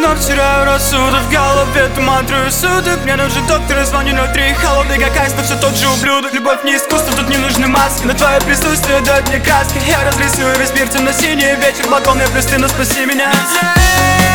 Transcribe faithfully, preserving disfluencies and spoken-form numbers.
вновь теряю рассудок. В голове туман трое суток. Мне нужен доктор, я звоню ноль три. Холодный как айс, но все тот же ублюдок. Любовь не искусство, тут не нужны маски. Но твое присутствие дает мне краски. Я разрисую весь мир темно-синий. Вечер, балкон, я плюс ты, но спаси меня.